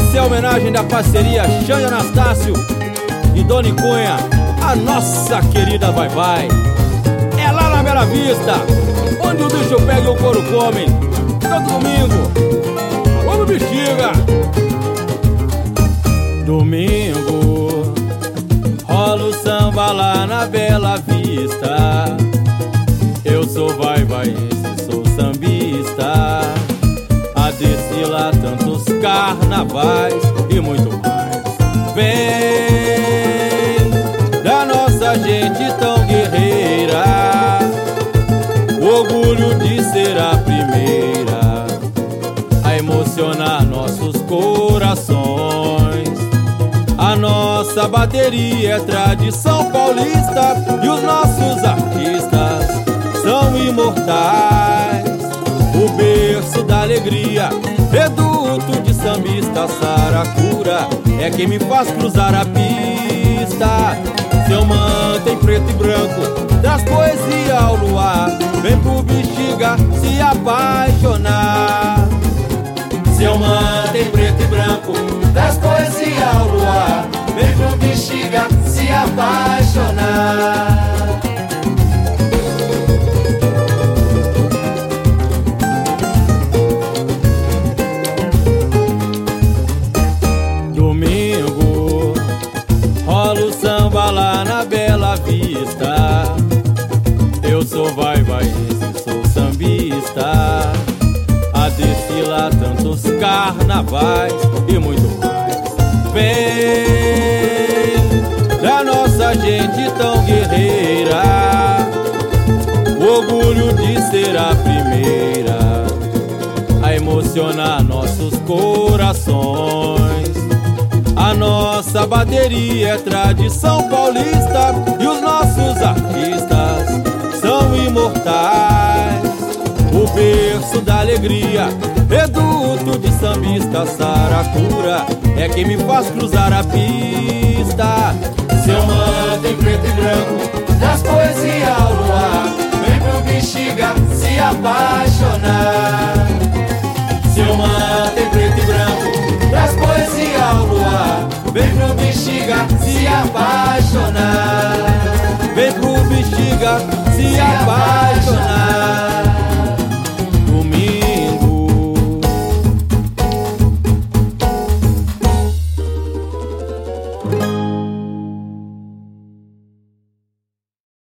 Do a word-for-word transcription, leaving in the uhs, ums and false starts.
Essa é a homenagem da parceria Xande Anastácio e Doni Cunha, a nossa querida Vai Vai. É lá na Bela Vista, onde o bicho pega e o couro come, todo domingo. Vamos, bexiga! Domingo rola o samba lá na Bela Vista. Eu sou vai vaiense, sou sambista. A desfilar tantos carnavais e muito mais. Vem da nossa gente tão guerreira, o orgulho de ser a primeira a emocionar nossos corações. A nossa bateria é tradição paulista e os nossos artistas são imortais. O berço da alegria, reduto de sambista, Saracura é quem me faz cruzar a pista. Seu manto em preto e branco traz poesia ao luar. Vem pro bexiga se apaixonar. Seu manto em preto e branco traz poesia ao luar. Vem pro bexiga se apaixonar. Domingo rola o samba lá na Bela Vista. Eu sou vai vaiense, sou sambista. A desfilar tantos carnavais e muito mais. Vem da nossa gente tão guerreira, o orgulho de ser a primeira a emocionar nossos corações. A nossa bateria é tradição paulista e os nossos artistas são imortais. O berço da alegria, reduto de sambista, Saracura é quem me faz cruzar a pista. Seu manto em preto e branco traz poesia ao luar. Vem pro bexiga se apaixonar. Seu manto em preto e branco traz poesia ao luar. Vem pro bexiga se apaixonar. Vem pro bexiga se apaixonar.